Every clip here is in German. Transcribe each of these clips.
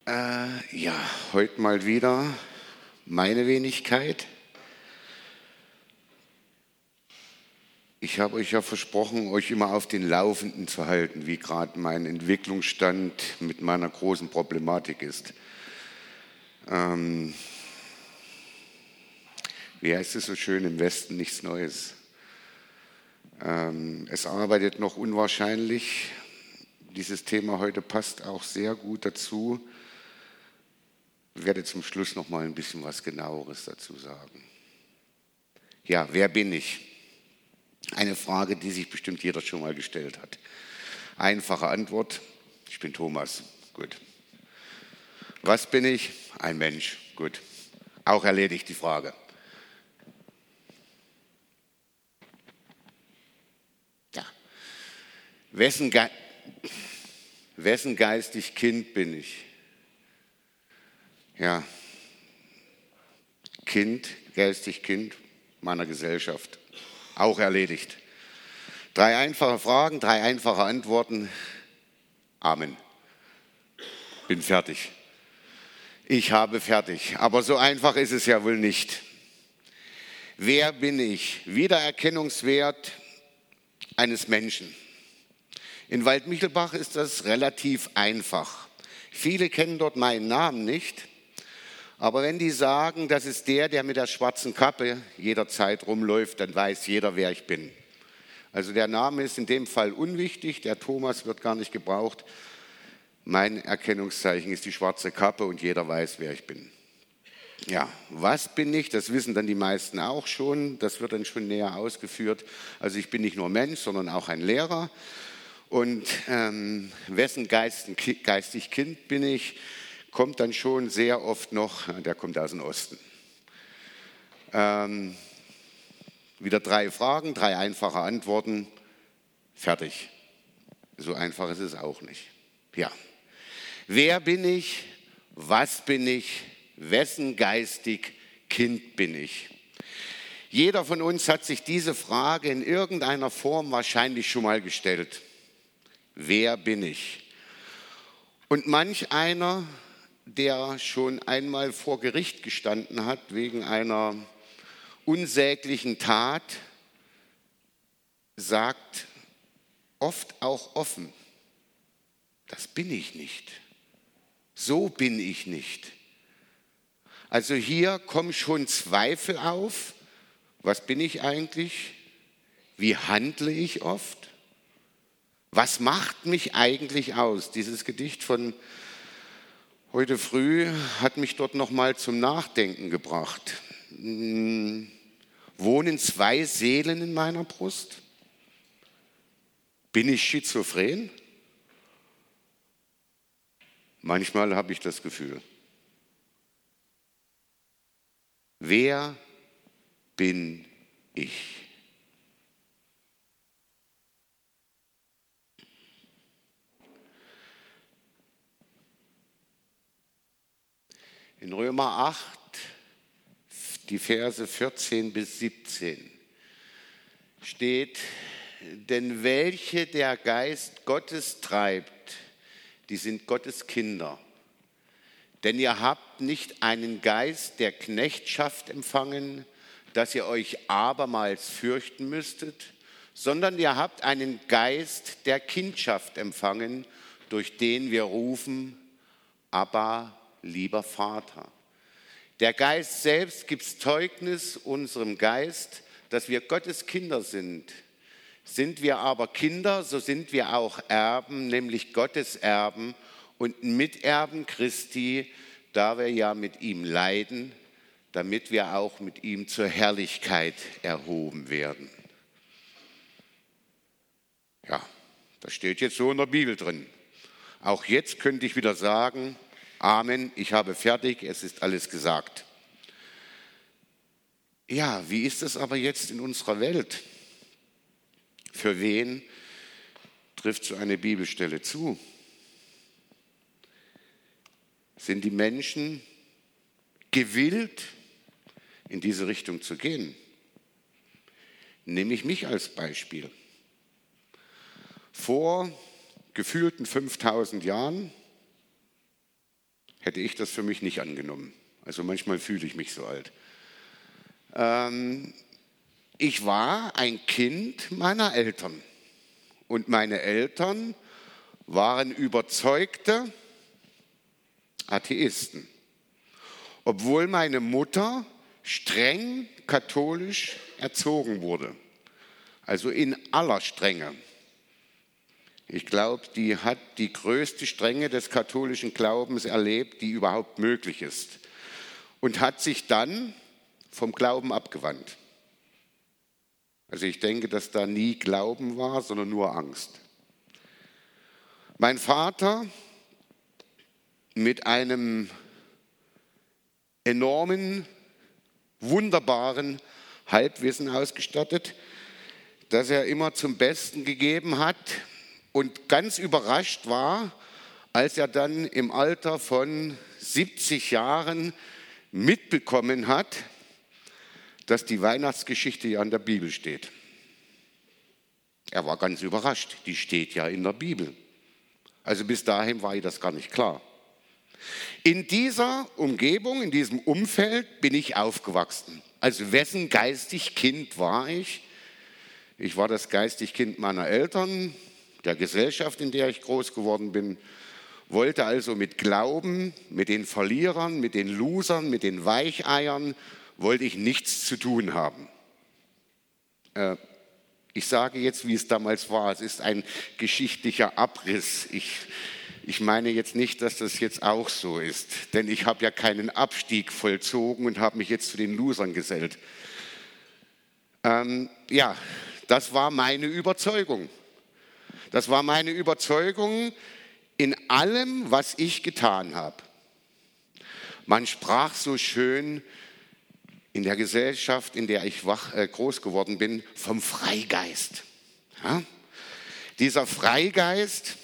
Ja, heute mal wieder meine Wenigkeit. Ich habe euch ja versprochen, euch immer auf den Laufenden zu halten, wie gerade mein Entwicklungsstand mit meiner großen Problematik ist. Wie heißt es so schön, im Westen nichts Neues. Es arbeitet noch unwahrscheinlich. Dieses Thema heute passt auch sehr gut dazu. Ich werde zum Schluss noch mal ein bisschen was Genaueres dazu sagen. Ja, wer bin ich? Eine Frage, die sich bestimmt jeder schon mal gestellt hat. Einfache Antwort, ich bin Thomas. Gut. Was bin ich? Ein Mensch. Gut. Auch erledigt die Frage. Ja. Wessen geistig Kind bin ich? Ja. Geistig Kind meiner Gesellschaft. Auch erledigt. 3 einfache Fragen, 3 einfache Antworten. Amen. Bin fertig. Ich habe fertig. Aber so einfach ist es ja wohl nicht. Wer bin ich? Wiedererkennungswert eines Menschen. In Waldmichelbach ist das relativ einfach. Viele kennen dort meinen Namen nicht. Aber wenn die sagen, das ist der mit der schwarzen Kappe jederzeit rumläuft, dann weiß jeder, wer ich bin. Also der Name ist in dem Fall unwichtig, der Thomas wird gar nicht gebraucht. Mein Erkennungszeichen ist die schwarze Kappe und jeder weiß, wer ich bin. Ja, was bin ich? Das wissen dann die meisten auch schon. Das wird dann schon näher ausgeführt. Also ich bin nicht nur Mensch, sondern auch ein Lehrer. Und wessen geistig Kind bin ich? Kommt dann schon sehr oft noch, der kommt aus dem Osten. Wieder 3 Fragen, 3 einfache Antworten, fertig. So einfach ist es auch nicht. Ja. Wer bin ich? Was bin ich? Wessen geistig Kind bin ich? Jeder von uns hat sich diese Frage in irgendeiner Form wahrscheinlich schon mal gestellt. Wer bin ich? Und manch einer, der schon einmal vor Gericht gestanden hat wegen einer unsäglichen Tat, sagt oft auch offen, das bin ich nicht. So bin ich nicht. Also hier kommen schon Zweifel auf. Was bin ich eigentlich? Wie handle ich oft? Was macht mich eigentlich aus? Dieses Gedicht von heute früh hat mich dort noch mal zum Nachdenken gebracht. Wohnen 2 Seelen in meiner Brust? Bin ich schizophren? Manchmal habe ich das Gefühl. Wer bin ich? In Römer 8, die Verse 14 bis 17 steht, denn welche der Geist Gottes treibt, die sind Gottes Kinder. Denn ihr habt nicht einen Geist der Knechtschaft empfangen, dass ihr euch abermals fürchten müsstet, sondern ihr habt einen Geist der Kindschaft empfangen, durch den wir rufen, Abba, lieber Vater. Der Geist selbst gibt Zeugnis unserem Geist, dass wir Gottes Kinder sind. Sind wir aber Kinder, so sind wir auch Erben, nämlich Gottes Erben und Miterben Christi, da wir ja mit ihm leiden, damit wir auch mit ihm zur Herrlichkeit erhoben werden. Ja, das steht jetzt so in der Bibel drin. Auch jetzt könnte ich wieder sagen, Amen, ich habe fertig, es ist alles gesagt. Ja, wie ist es aber jetzt in unserer Welt? Für wen trifft so eine Bibelstelle zu? Sind die Menschen gewillt, in diese Richtung zu gehen? Nehme ich mich als Beispiel. Vor gefühlten 5000 Jahren hätte ich das für mich nicht angenommen. Also manchmal fühle ich mich so alt. Ich war ein Kind meiner Eltern und meine Eltern waren überzeugte Atheisten, obwohl meine Mutter streng katholisch erzogen wurde, also in aller Strenge. Ich glaube, die hat die größte Strenge des katholischen Glaubens erlebt, die überhaupt möglich ist, und hat sich dann vom Glauben abgewandt. Also ich denke, dass da nie Glauben war, sondern nur Angst. Mein Vater mit einem enormen, wunderbaren Halbwissen ausgestattet, das er immer zum Besten gegeben hat und ganz überrascht war, als er dann im Alter von 70 Jahren mitbekommen hat, dass die Weihnachtsgeschichte ja in der Bibel steht. Er war ganz überrascht, die steht ja in der Bibel. Also bis dahin war ihm das gar nicht klar. In dieser Umgebung, in diesem Umfeld bin ich aufgewachsen. Also wessen geistig Kind war ich? Ich war das geistig Kind meiner Eltern, der Gesellschaft, in der ich groß geworden bin, wollte also mit Glauben, mit den Verlierern, mit den Losern, mit den Weicheiern, wollte ich nichts zu tun haben. Ich sage jetzt, wie es damals war. Es ist ein geschichtlicher Abriss. Ich meine jetzt nicht, dass das jetzt auch so ist, denn ich habe ja keinen Abstieg vollzogen und habe mich jetzt zu den Losern gesellt. Ja, das war meine Überzeugung. Das war meine Überzeugung in allem, was ich getan habe. Man sprach so schön in der Gesellschaft, in der ich groß geworden bin, vom Freigeist. Ja? Dieser Freigeist,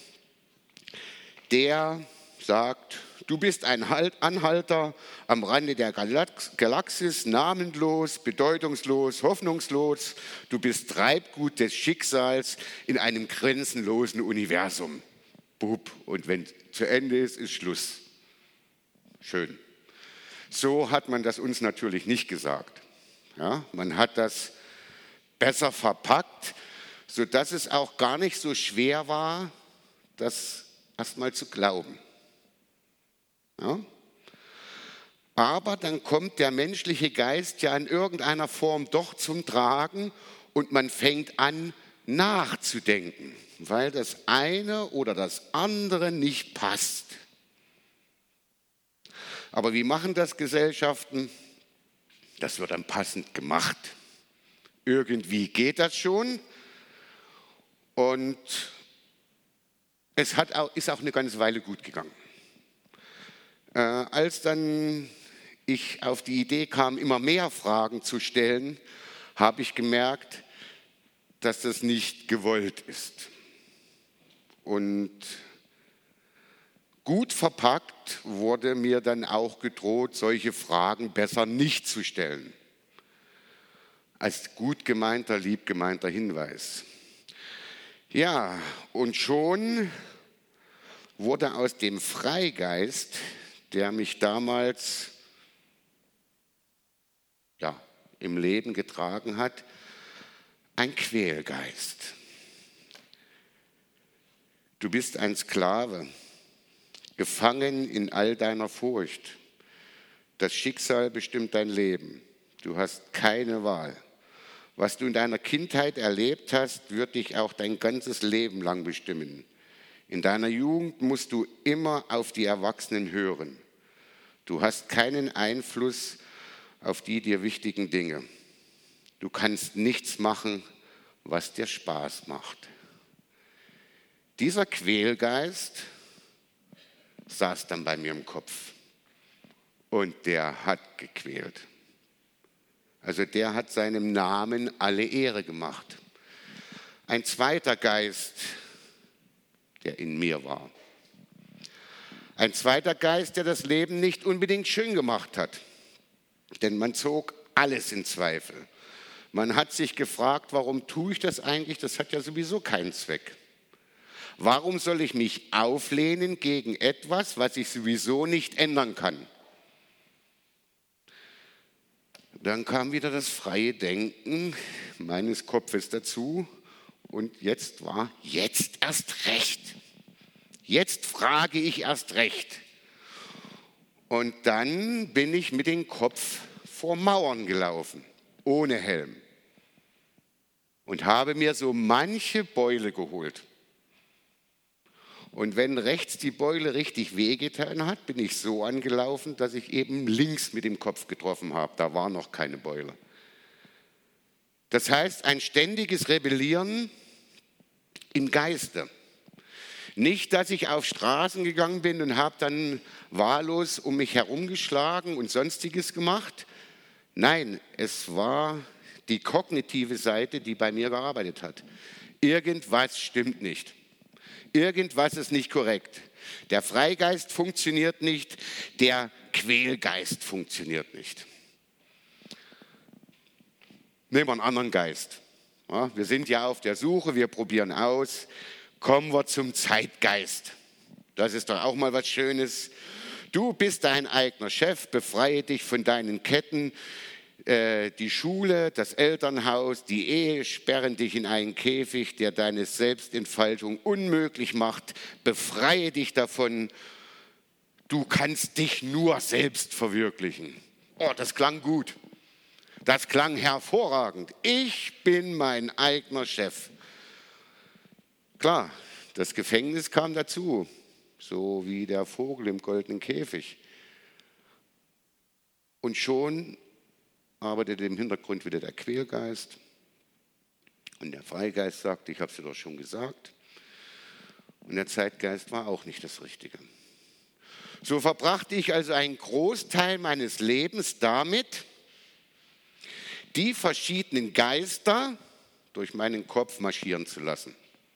der sagt, du bist ein Anhalter am Rande der Galaxis, namenlos, bedeutungslos, hoffnungslos. Du bist Treibgut des Schicksals in einem grenzenlosen Universum. Bub, und wenn zu Ende ist, ist Schluss. Schön. So hat man das uns natürlich nicht gesagt. Ja, man hat das besser verpackt, sodass es auch gar nicht so schwer war, das erstmal zu glauben. Ja? Aber dann kommt der menschliche Geist ja in irgendeiner Form doch zum Tragen und man fängt an nachzudenken, weil das eine oder das andere nicht passt. Aber wie machen das Gesellschaften? Das wird dann passend gemacht. Irgendwie geht das schon und es ist auch eine ganze Weile gut gegangen. Als dann ich auf die Idee kam, immer mehr Fragen zu stellen, habe ich gemerkt, dass das nicht gewollt ist. Und gut verpackt wurde mir dann auch gedroht, solche Fragen besser nicht zu stellen. Als gut gemeinter, lieb gemeinter Hinweis. Ja, und schon wurde aus dem Freigeist, der mich damals im Leben getragen hat, ein Quälgeist. Du bist ein Sklave, gefangen in all deiner Furcht. Das Schicksal bestimmt dein Leben. Du hast keine Wahl. Was du in deiner Kindheit erlebt hast, wird dich auch dein ganzes Leben lang bestimmen. In deiner Jugend musst du immer auf die Erwachsenen hören. Du hast keinen Einfluss auf die dir wichtigen Dinge. Du kannst nichts machen, was dir Spaß macht. Dieser Quälgeist saß dann bei mir im Kopf und der hat gequält. Also der hat seinem Namen alle Ehre gemacht. Ein zweiter Geist, der in mir war. Ein zweiter Geist, der das Leben nicht unbedingt schön gemacht hat. Denn man zog alles in Zweifel. Man hat sich gefragt, warum tue ich das eigentlich? Das hat ja sowieso keinen Zweck. Warum soll ich mich auflehnen gegen etwas, was ich sowieso nicht ändern kann? Dann kam wieder das freie Denken meines Kopfes dazu und jetzt erst recht. Jetzt frage ich erst recht. Und dann bin ich mit dem Kopf vor Mauern gelaufen, ohne Helm. Und habe mir so manche Beule geholt. Und wenn rechts die Beule richtig wehgetan hat, bin ich so angelaufen, dass ich eben links mit dem Kopf getroffen habe. Da war noch keine Beule. Das heißt, ein ständiges Rebellieren im Geiste. Nicht, dass ich auf Straßen gegangen bin und habe dann wahllos um mich herumgeschlagen und Sonstiges gemacht. Nein, es war die kognitive Seite, die bei mir gearbeitet hat. Irgendwas stimmt nicht. Irgendwas ist nicht korrekt. Der Freigeist funktioniert nicht, der Quälgeist funktioniert nicht. Nehmen wir einen anderen Geist. Ja, wir sind ja auf der Suche, wir probieren aus. Kommen wir zum Zeitgeist. Das ist doch auch mal was Schönes. Du bist dein eigener Chef, befreie dich von deinen Ketten. Die Schule, das Elternhaus, die Ehe sperren dich in einen Käfig, der deine Selbstentfaltung unmöglich macht. Befreie dich davon. Du kannst dich nur selbst verwirklichen. Oh, das klang gut. Das klang hervorragend. Ich bin mein eigener Chef. Klar, das Gefängnis kam dazu, so wie der Vogel im goldenen Käfig. Und schon arbeitet im Hintergrund wieder der Quälgeist. Und der Freigeist sagt, ich habe es dir doch schon gesagt. Und der Zeitgeist war auch nicht das Richtige. So verbrachte ich also einen Großteil meines Lebens damit, die verschiedenen Geister durch meinen Kopf marschieren zu lassen.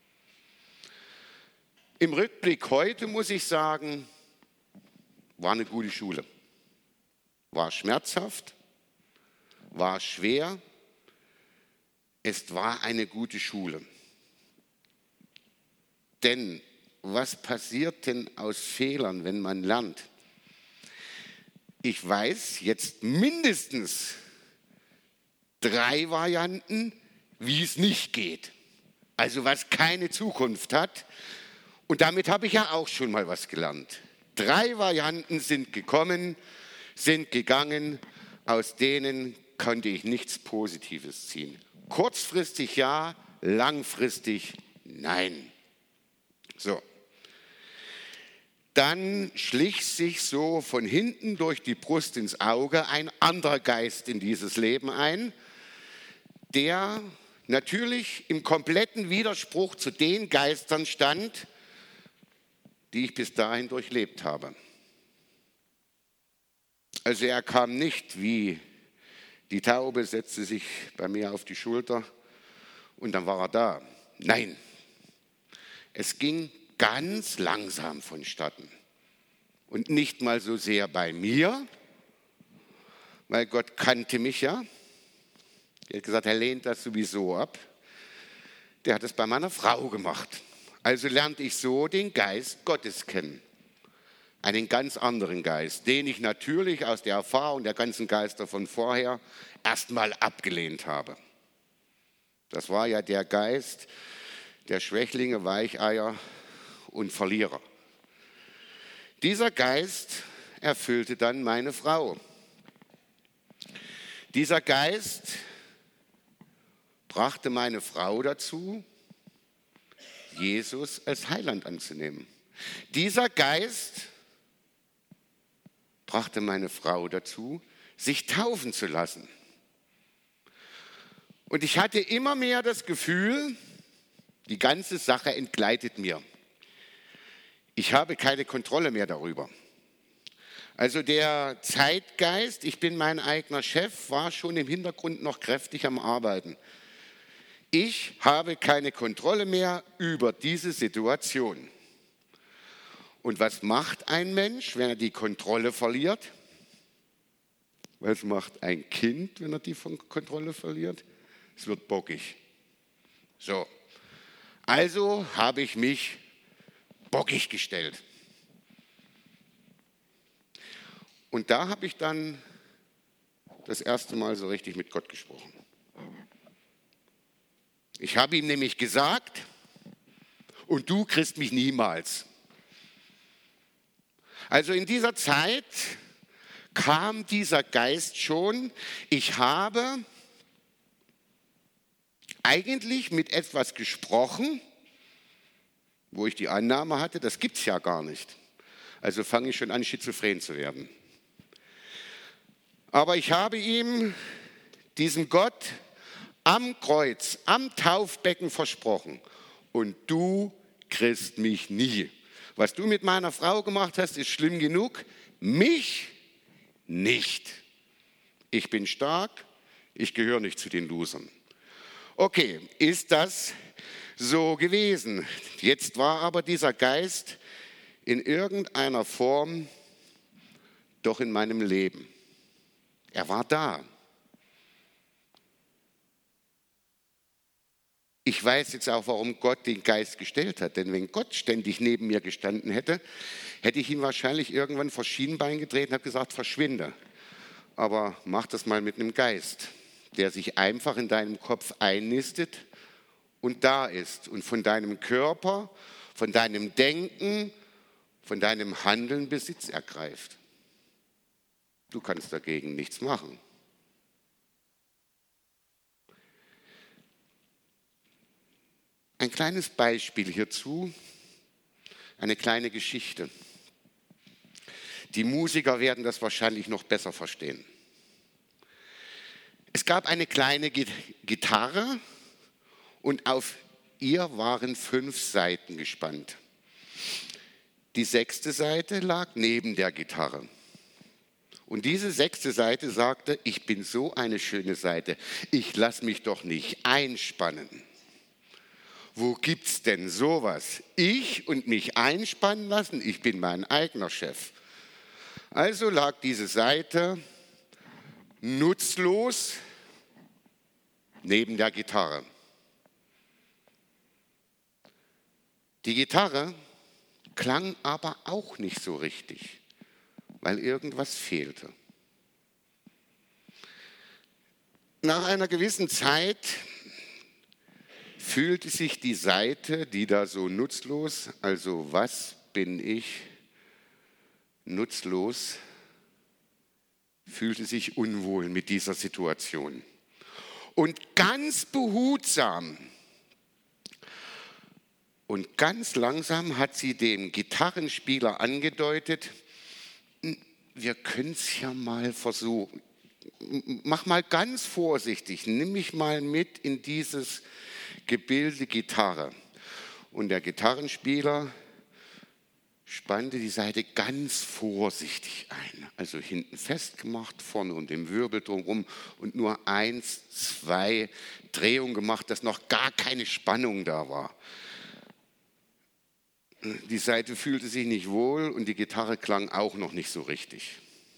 Im Rückblick heute muss ich sagen, war eine gute Schule. War schmerzhaft, war schwer, es war eine gute Schule. Denn was passiert denn aus Fehlern, wenn man lernt? Ich weiß jetzt mindestens 3 Varianten, wie es nicht geht. Also was keine Zukunft hat. Und damit habe ich ja auch schon mal was gelernt. 3 Varianten sind gekommen, sind gegangen, aus denen konnte ich nichts Positives ziehen. Kurzfristig ja, langfristig nein. So. Dann schlich sich so von hinten durch die Brust ins Auge ein anderer Geist in dieses Leben ein, der natürlich im kompletten Widerspruch zu den Geistern stand, die ich bis dahin durchlebt habe. Also er kam nicht wie die Taube, setzte sich bei mir auf die Schulter und dann war er da. Nein, es ging ganz langsam vonstatten und nicht mal so sehr bei mir, weil Gott kannte mich ja. Er hat gesagt, er lehnt das sowieso ab. Der hat es bei meiner Frau gemacht. Also lernte ich so den Geist Gottes kennen. Einen ganz anderen Geist, den ich natürlich aus der Erfahrung der ganzen Geister von vorher erstmal abgelehnt habe. Das war ja der Geist der Schwächlinge, Weicheier und Verlierer. Dieser Geist erfüllte dann meine Frau. Dieser Geist brachte meine Frau dazu, Jesus als Heiland anzunehmen. Dieser Geist brachte meine Frau dazu, sich taufen zu lassen. Und ich hatte immer mehr das Gefühl, die ganze Sache entgleitet mir. Ich habe keine Kontrolle mehr darüber. Also der Zeitgeist, ich bin mein eigener Chef, war schon im Hintergrund noch kräftig am Arbeiten. Ich habe keine Kontrolle mehr über diese Situation. Und was macht ein Mensch, wenn er die Kontrolle verliert? Was macht ein Kind, wenn er die Kontrolle verliert? Es wird bockig. So, also habe ich mich bockig gestellt. Und da habe ich dann das erste Mal so richtig mit Gott gesprochen. Ich habe ihm nämlich gesagt, und du kriegst mich niemals. Also in dieser Zeit kam dieser Geist schon. Ich habe eigentlich mit etwas gesprochen, wo ich die Annahme hatte, das gibt es ja gar nicht. Also fange ich schon an, schizophren zu werden. Aber ich habe ihm, diesem Gott, am Kreuz, am Taufbecken versprochen. Und du kriegst mich nie. Was du mit meiner Frau gemacht hast, ist schlimm genug. Mich nicht. Ich bin stark, ich gehöre nicht zu den Losern. Okay, ist das so gewesen? Jetzt war aber dieser Geist in irgendeiner Form doch in meinem Leben. Er war da. Ich weiß jetzt auch, warum Gott den Geist gestellt hat. Denn wenn Gott ständig neben mir gestanden hätte, hätte ich ihn wahrscheinlich irgendwann vor Schienbein gedreht und habe gesagt, verschwinde. Aber mach das mal mit einem Geist, der sich einfach in deinem Kopf einnistet und da ist und von deinem Körper, von deinem Denken, von deinem Handeln Besitz ergreift. Du kannst dagegen nichts machen. Ein kleines Beispiel hierzu, eine kleine Geschichte. Die Musiker werden das wahrscheinlich noch besser verstehen. Es gab eine kleine Gitarre und auf ihr waren 5 Saiten gespannt. Die 6. Saite lag neben der Gitarre. Und diese 6. Saite sagte, ich bin so eine schöne Saite, ich lasse mich doch nicht einspannen. Wo gibt's denn sowas? Ich und mich einspannen lassen? Ich bin mein eigener Chef. Also lag diese Saite nutzlos neben der Gitarre. Die Gitarre klang aber auch nicht so richtig, weil irgendwas fehlte. Nach einer gewissen Zeit fühlte sich die Saite, die da so nutzlos, also was bin ich, nutzlos, fühlte sich unwohl mit dieser Situation. Und ganz behutsam und ganz langsam hat sie dem Gitarrenspieler angedeutet, wir können es ja mal versuchen. Mach mal ganz vorsichtig, nimm mich mal mit in dieses Gebilde Gitarre. Und der Gitarrenspieler spannte die Saite ganz vorsichtig ein. Also hinten festgemacht, vorne und im Wirbel drumherum und nur 1, 2 Drehungen gemacht, dass noch gar keine Spannung da war. Die Saite fühlte sich nicht wohl und die Gitarre klang auch noch nicht so richtig.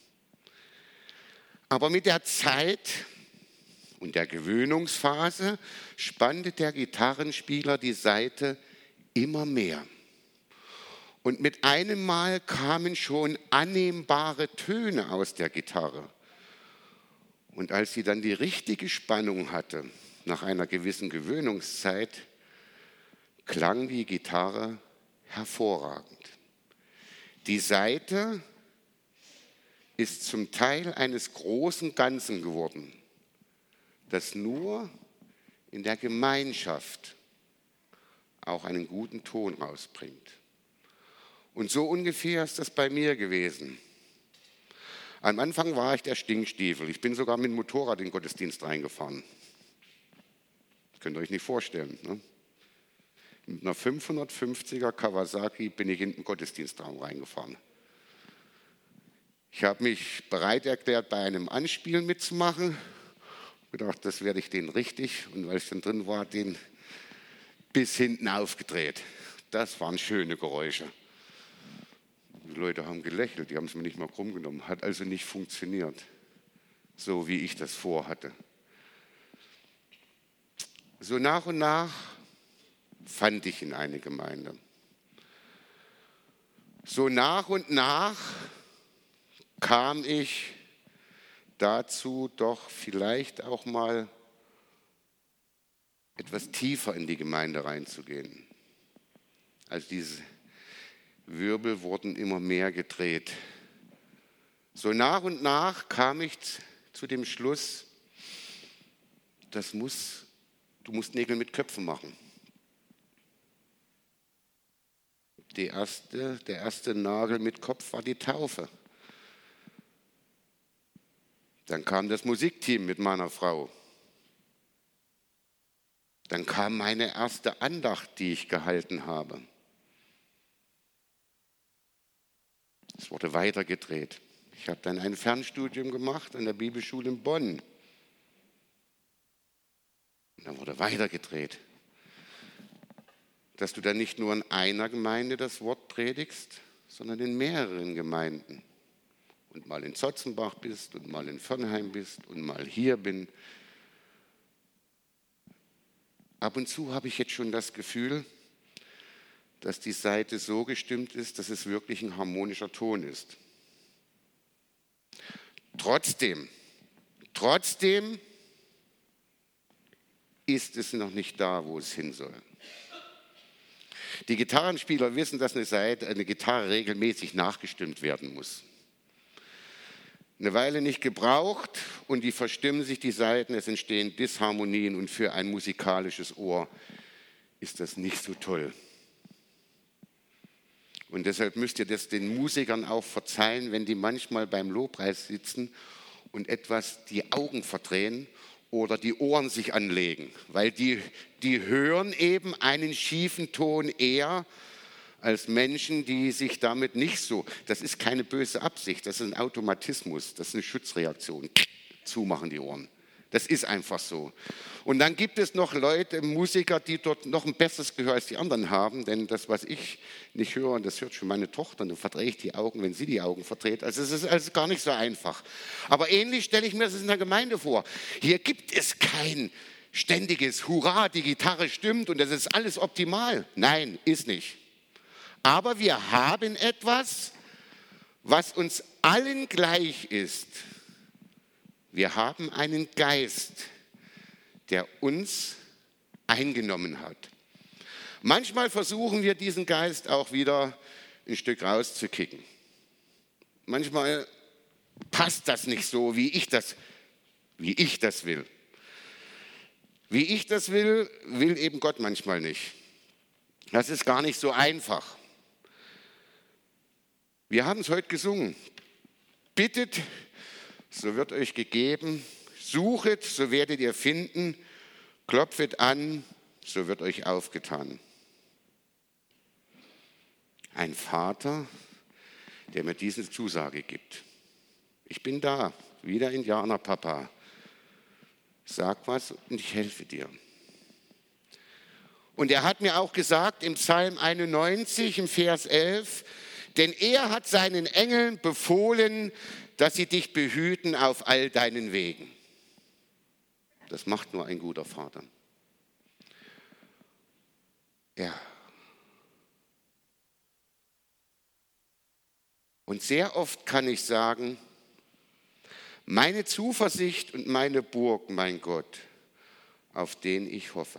Aber mit der Zeit und der Gewöhnungsphase spannte der Gitarrenspieler die Saite immer mehr. Und mit einem Mal kamen schon annehmbare Töne aus der Gitarre. Und als sie dann die richtige Spannung hatte, nach einer gewissen Gewöhnungszeit, klang die Gitarre hervorragend. Die Saite ist zum Teil eines großen Ganzen geworden, das nur in der Gemeinschaft auch einen guten Ton rausbringt. Und so ungefähr ist das bei mir gewesen. Am Anfang war ich der Stinkstiefel. Ich bin sogar mit dem Motorrad in den Gottesdienst reingefahren. Das könnt ihr euch nicht vorstellen. Ne? Mit einer 550er Kawasaki bin ich in den Gottesdienstraum reingefahren. Ich habe mich bereit erklärt, bei einem Anspielen mitzumachen. Ich gedacht, das werde ich den richtig. Und weil ich dann drin war, den bis hinten aufgedreht. Das waren schöne Geräusche. Die Leute haben gelächelt, die haben es mir nicht mal krumm genommen. Hat also nicht funktioniert, so wie ich das vorhatte. So nach und nach fand ich in eine Gemeinde. So nach und nach kam ich dazu, doch vielleicht auch mal etwas tiefer in die Gemeinde reinzugehen. Also diese Wirbel wurden immer mehr gedreht. So nach und nach kam ich zu dem Schluss, du musst Nägel mit Köpfen machen. Der erste Nagel mit Kopf war die Taufe. Dann kam das Musikteam mit meiner Frau. Dann kam meine erste Andacht, die ich gehalten habe. Es wurde weitergedreht. Ich habe dann ein Fernstudium gemacht an der Bibelschule in Bonn. Und dann wurde weitergedreht. Dass du dann nicht nur in einer Gemeinde das Wort predigst, sondern in mehreren Gemeinden. Und mal in Zotzenbach bist und mal in Vörnheim bist und mal hier bin. Ab und zu habe ich jetzt schon das Gefühl, dass die Saite so gestimmt ist, dass es wirklich ein harmonischer Ton ist. Trotzdem ist es noch nicht da, wo es hin soll. Die Gitarrenspieler wissen, dass eine Gitarre regelmäßig nachgestimmt werden muss. Eine Weile nicht gebraucht und die verstimmen sich die Saiten, es entstehen Disharmonien und für ein musikalisches Ohr ist das nicht so toll. Und deshalb müsst ihr das den Musikern auch verzeihen, wenn die manchmal beim Lobpreis sitzen und etwas die Augen verdrehen oder die Ohren sich anlegen, weil die hören eben einen schiefen Ton eher als Menschen, die sich damit nicht so, das ist keine böse Absicht, das ist ein Automatismus, das ist eine Schutzreaktion, zumachen die Ohren. Das ist einfach so. Und dann gibt es noch Leute, Musiker, die dort noch ein besseres Gehör als die anderen haben, denn das, was ich nicht höre, das hört schon meine Tochter, und dann verdrehe ich die Augen, wenn sie die Augen verdreht. Also es ist also gar nicht so einfach. Aber ähnlich stelle ich mir das in der Gemeinde vor. Hier gibt es kein ständiges Hurra, die Gitarre stimmt und das ist alles optimal. Nein, ist nicht. Aber wir haben etwas, was uns allen gleich ist. Wir haben einen Geist, der uns eingenommen hat. Manchmal versuchen wir diesen Geist auch wieder ein Stück rauszukicken. Manchmal passt das nicht so, wie ich das will. Wie ich das will, will eben Gott manchmal nicht. Das ist gar nicht so einfach. Wir haben es heute gesungen. Bittet, so wird euch gegeben. Suchet, so werdet ihr finden. Klopfet an, so wird euch aufgetan. Ein Vater, der mir diese Zusage gibt. Ich bin da, wie der Indianerpapa. Sag was und ich helfe dir. Und er hat mir auch gesagt im Psalm 91, im Vers 11, denn er hat seinen Engeln befohlen, dass sie dich behüten auf all deinen Wegen. Das macht nur ein guter Vater. Ja. Und sehr oft kann ich sagen, meine Zuversicht und meine Burg, mein Gott, auf den ich hoffe.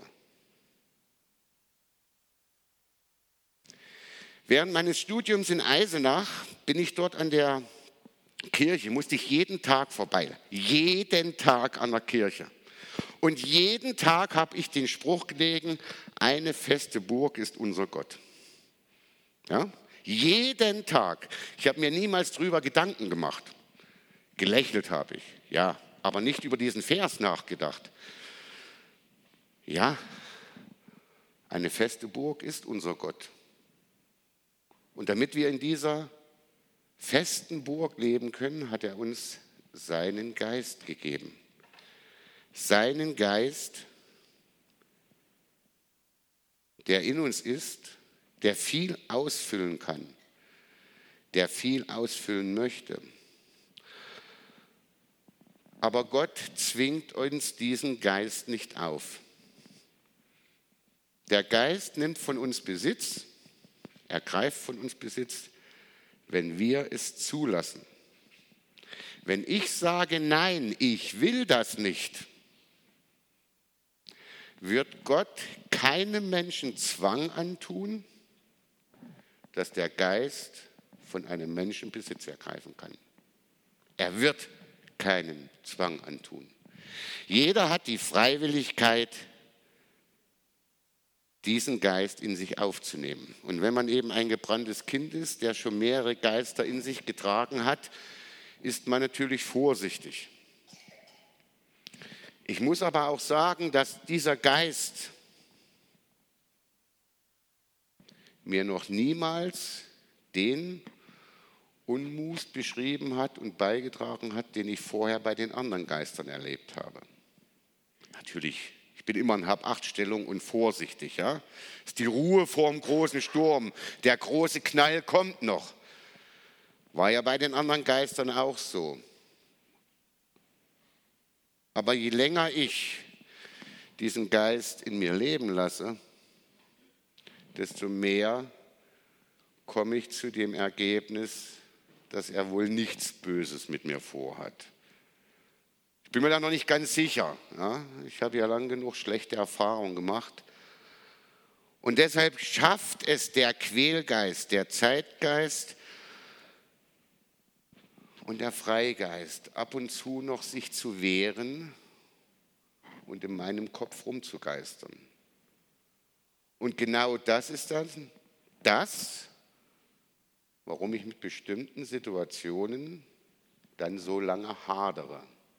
Während meines Studiums in Eisenach bin ich dort an der Kirche, musste ich jeden Tag vorbei. Jeden Tag an der Kirche. Und jeden Tag habe ich den Spruch gelegen, eine feste Burg ist unser Gott. Ja? Jeden Tag. Ich habe mir niemals drüber Gedanken gemacht. Gelächelt habe ich, ja, aber nicht über diesen Vers nachgedacht. Ja, eine feste Burg ist unser Gott. Und damit wir in dieser festen Burg leben können, hat er uns seinen Geist gegeben. Seinen Geist, der in uns ist, der viel ausfüllen kann, der viel ausfüllen möchte. Aber Gott zwingt uns diesen Geist nicht auf. Der Geist nimmt von uns Besitz, ergreift von uns Besitz, wenn wir es zulassen. Wenn ich sage, nein, ich will das nicht, wird Gott keinem Menschen Zwang antun, dass der Geist von einem Menschen Besitz ergreifen kann. Er wird keinen Zwang antun. Jeder hat die Freiwilligkeit, diesen Geist in sich aufzunehmen. Und wenn man eben ein gebranntes Kind ist, der schon mehrere Geister in sich getragen hat, ist man natürlich vorsichtig. Ich muss aber auch sagen, dass dieser Geist mir noch niemals den Unmut beschrieben hat und beigetragen hat, den ich vorher bei den anderen Geistern erlebt habe. Natürlich, ich bin immer in Hab-Acht-Stellung und vorsichtig. Ja? Es ist die Ruhe vor dem großen Sturm. Der große Knall kommt noch. War ja bei den anderen Geistern auch so. Aber je länger ich diesen Geist in mir leben lasse, desto mehr komme ich zu dem Ergebnis, dass er wohl nichts Böses mit mir vorhat. Ich bin mir da noch nicht ganz sicher. Ja? Ich habe ja lang genug schlechte Erfahrungen gemacht. Und deshalb schafft es der Quälgeist, der Zeitgeist und der Freigeist ab und zu noch sich zu wehren und in meinem Kopf rumzugeistern. Und genau das ist dann das, warum ich mit bestimmten Situationen dann so lange hadere.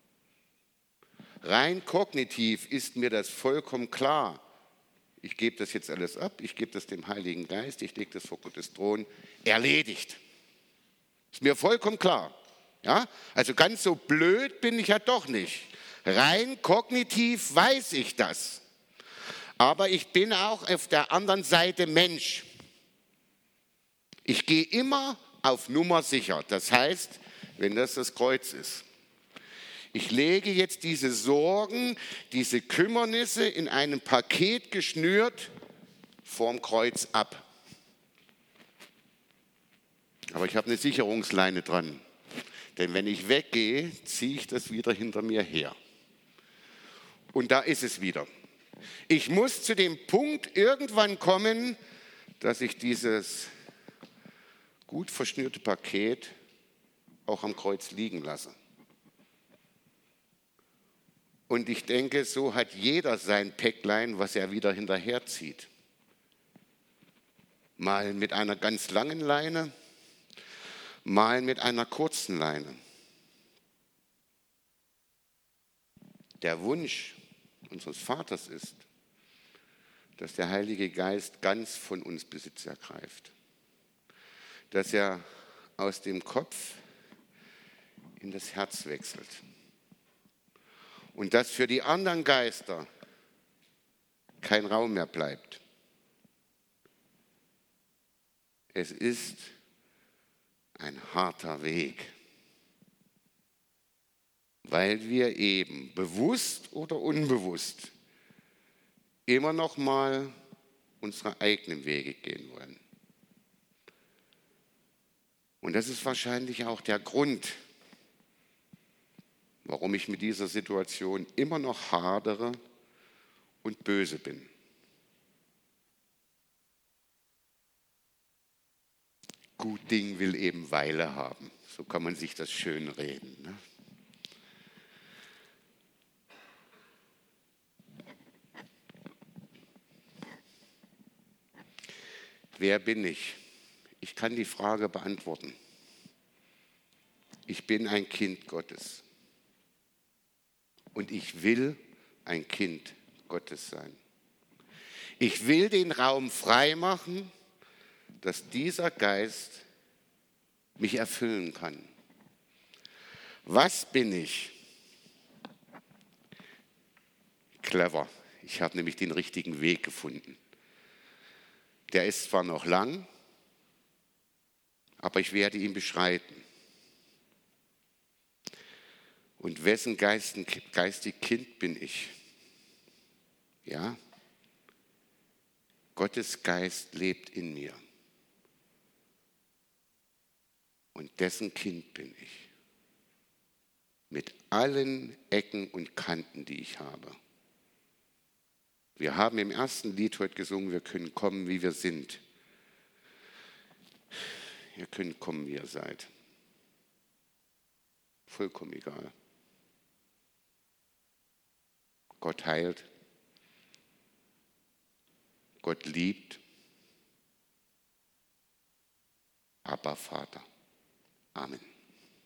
Rein kognitiv ist mir das vollkommen klar. Ich gebe das jetzt alles ab, ich gebe das dem Heiligen Geist, ich lege das vor Gottes Thron, erledigt. Ist mir vollkommen klar. Ja? Also ganz so blöd bin ich ja doch nicht. Rein kognitiv weiß ich das. Aber ich bin auch auf der anderen Seite Mensch. Ich gehe immer auf Nummer sicher. Das heißt, wenn das Kreuz ist. Ich lege jetzt diese Sorgen, diese Kümmernisse in einem Paket geschnürt vorm Kreuz ab. Aber ich habe eine Sicherungsleine dran. Denn wenn ich weggehe, ziehe ich das wieder hinter mir her. Und da ist es wieder. Ich muss zu dem Punkt irgendwann kommen, dass ich dieses gut verschnürte Paket auch am Kreuz liegen lasse. Und ich denke, so hat jeder sein Päcklein, was er wieder hinterherzieht. Mal mit einer ganz langen Leine, mal mit einer kurzen Leine. Der Wunsch unseres Vaters ist, dass der Heilige Geist ganz von uns Besitz ergreift. Dass er aus dem Kopf in das Herz wechselt. Und dass für die anderen Geister kein Raum mehr bleibt. Es ist ein harter Weg, weil wir eben bewusst oder unbewusst immer noch mal unsere eigenen Wege gehen wollen. Und das ist wahrscheinlich auch der Grund, warum ich mit dieser Situation immer noch hadere und böse bin. Gut Ding will eben Weile haben. So kann man sich das schön reden. Ne? Wer bin ich? Ich kann die Frage beantworten. Ich bin ein Kind Gottes. Und ich will ein Kind Gottes sein. Ich will den Raum frei machen, dass dieser Geist mich erfüllen kann. Was bin ich? Clever. Ich habe nämlich den richtigen Weg gefunden. Der ist zwar noch lang, aber ich werde ihn beschreiten. Und wessen geistig Kind bin ich? Ja? Gottes Geist lebt in mir. und dessen Kind bin ich. Mit allen Ecken und Kanten, die ich habe. Wir haben im ersten Lied heute gesungen, wir können kommen, wie wir sind. Ihr könnt kommen, wie ihr seid. Vollkommen egal. Gott heilt. Gott liebt. Aber Vater. Amen.